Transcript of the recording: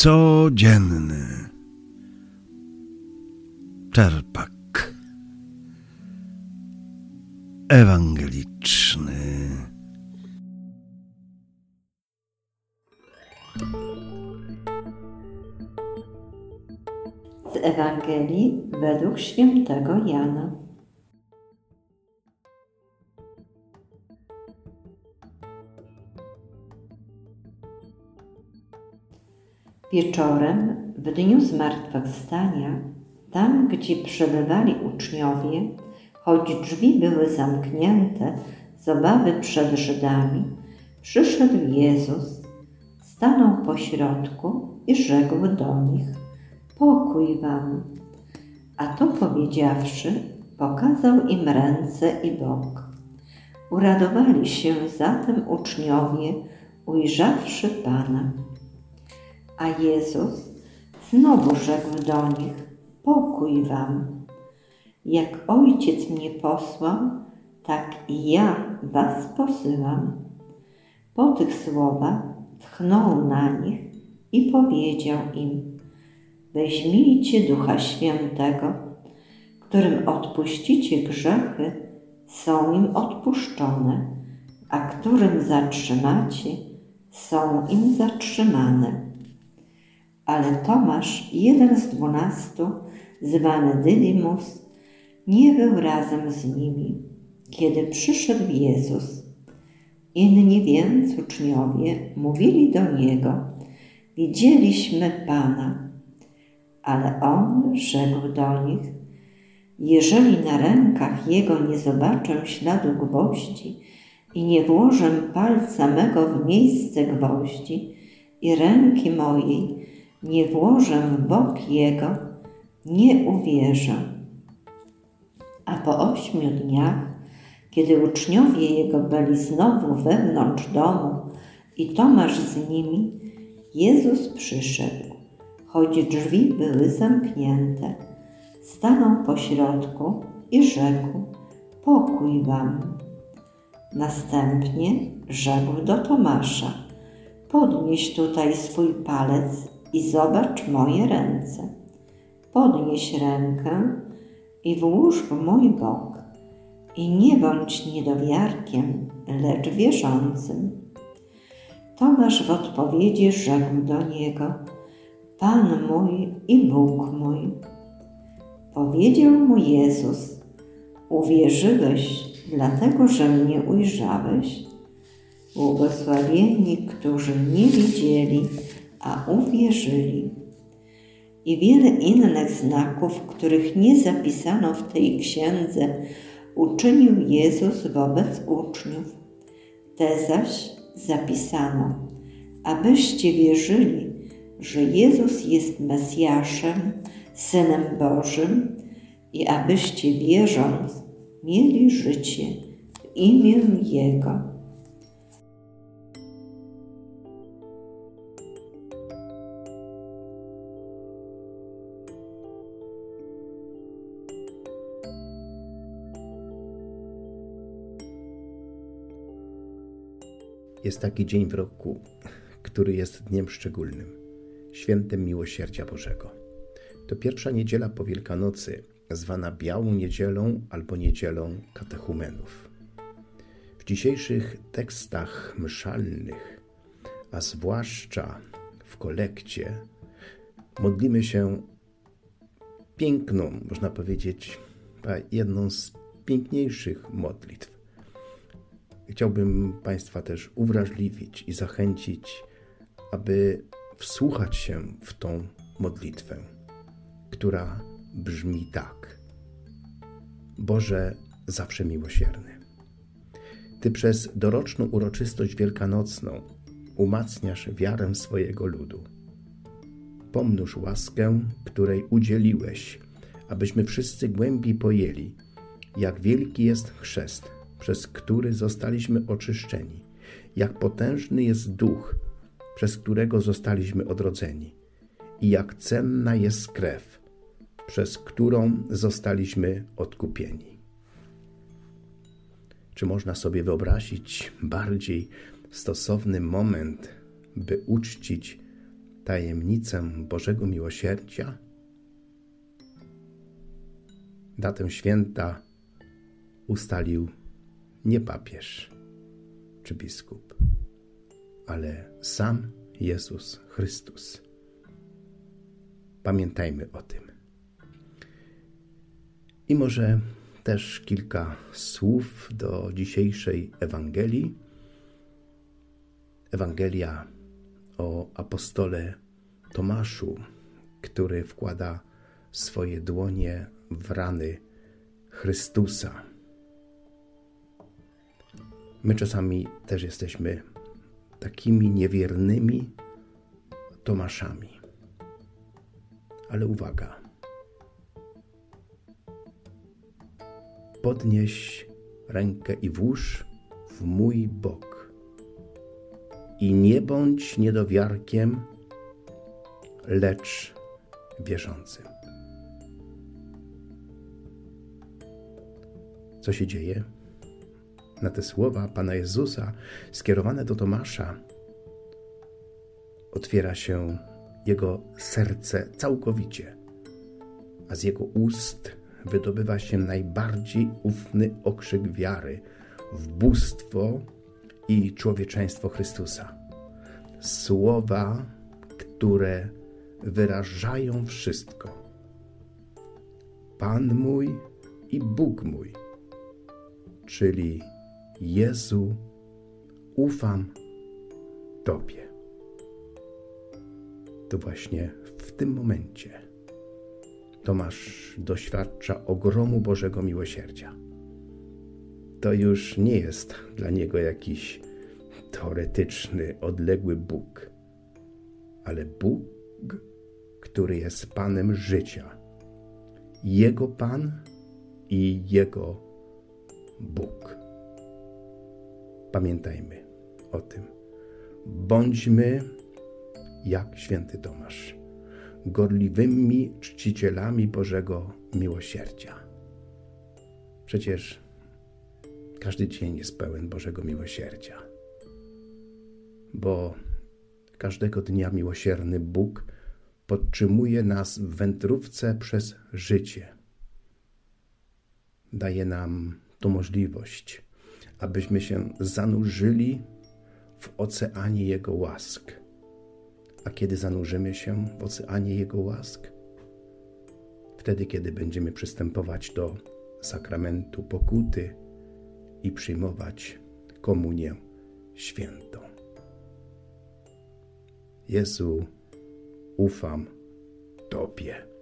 Codzienny czerpak ewangeliczny. Z Ewangelii według świętego Jana. Wieczorem, w dniu zmartwychwstania, tam, gdzie przebywali uczniowie, choć drzwi były zamknięte z obawy przed Żydami, przyszedł Jezus, stanął pośrodku i rzekł do nich: pokój wam. A to powiedziawszy, pokazał im ręce i bok. Uradowali się zatem uczniowie, ujrzawszy Pana. A Jezus znowu rzekł do nich: pokój wam. Jak Ojciec mnie posłał, tak i ja was posyłam. Po tych słowach tchnął na nich i powiedział im: weźmijcie Ducha Świętego, którym odpuścicie grzechy, są im odpuszczone, a którym zatrzymacie, są im zatrzymane. Ale Tomasz, jeden z 12, zwany Dydymus, nie był razem z nimi, kiedy przyszedł Jezus. Inni więc uczniowie mówili do Niego: widzieliśmy Pana. Ale On rzekł do nich: jeżeli na rękach Jego nie zobaczę śladu gwoździ i nie włożę palca mego w miejsce gwoździ i ręki mojej nie włożę w bok Jego, nie uwierzę. A po 8 dniach, kiedy uczniowie Jego byli znowu wewnątrz domu i Tomasz z nimi, Jezus przyszedł, choć drzwi były zamknięte. Stanął pośrodku i rzekł: pokój wam. Następnie rzekł do Tomasza: podnieś tutaj swój palec i zobacz moje ręce. Podnieś rękę i włóż w mój bok. I nie bądź niedowiarkiem, lecz wierzącym. Tomasz w odpowiedzi rzekł do Niego: Pan mój i Bóg mój. Powiedział mu Jezus: uwierzyłeś, dlatego że mnie ujrzałeś? Błogosławieni, którzy nie widzieli, a uwierzyli. I wiele innych znaków, których nie zapisano w tej księdze, uczynił Jezus wobec uczniów. Te zaś zapisano, abyście wierzyli, że Jezus jest Mesjaszem, Synem Bożym, i abyście wierząc mieli życie w imię Jego. Jest taki dzień w roku, który jest dniem szczególnym, świętem Miłosierdzia Bożego. To pierwsza niedziela po Wielkanocy, zwana Białą Niedzielą albo Niedzielą Katechumenów. W dzisiejszych tekstach mszalnych, a zwłaszcza w kolekcie, modlimy się piękną, można powiedzieć, jedną z piękniejszych modlitw. Chciałbym Państwa też uwrażliwić i zachęcić, aby wsłuchać się w tą modlitwę, która brzmi tak: Boże zawsze miłosierny, Ty przez doroczną uroczystość wielkanocną umacniasz wiarę swojego ludu. Pomnóż łaskę, której udzieliłeś, abyśmy wszyscy głębiej pojęli, jak wielki jest chrzest, przez który zostaliśmy oczyszczeni, jak potężny jest Duch, przez którego zostaliśmy odrodzeni, i jak cenna jest krew, przez którą zostaliśmy odkupieni. Czy można sobie wyobrazić bardziej stosowny moment, by uczcić tajemnicę Bożego miłosierdzia? Datę święta ustalił nie papież czy biskup, ale sam Jezus Chrystus. Pamiętajmy o tym. I może też kilka słów do dzisiejszej Ewangelii. Ewangelia o apostole Tomaszu, który wkłada swoje dłonie w rany Chrystusa. My czasami też jesteśmy takimi niewiernymi Tomaszami. Ale uwaga. Podnieś rękę i włóż w mój bok. I nie bądź niedowiarkiem, lecz wierzącym. Co się dzieje? Na te słowa Pana Jezusa skierowane do Tomasza otwiera się jego serce całkowicie, a z jego ust wydobywa się najbardziej ufny okrzyk wiary w bóstwo i człowieczeństwo Chrystusa. Słowa, które wyrażają wszystko. Pan mój i Bóg mój, czyli Jezu, ufam Tobie. To właśnie w tym momencie Tomasz doświadcza ogromu Bożego miłosierdzia. To już nie jest dla niego jakiś teoretyczny, odległy Bóg, ale Bóg, który jest Panem życia. Jego Pan i Jego Bóg. Pamiętajmy o tym. Bądźmy jak święty Tomasz, gorliwymi czcicielami Bożego miłosierdzia. Przecież każdy dzień jest pełen Bożego miłosierdzia, bo każdego dnia miłosierny Bóg podtrzymuje nas w wędrówce przez życie. Daje nam tą możliwość, abyśmy się zanurzyli w oceanie Jego łask. A kiedy zanurzymy się w oceanie Jego łask? Wtedy, kiedy będziemy przystępować do sakramentu pokuty i przyjmować komunię świętą. Jezu, ufam Tobie.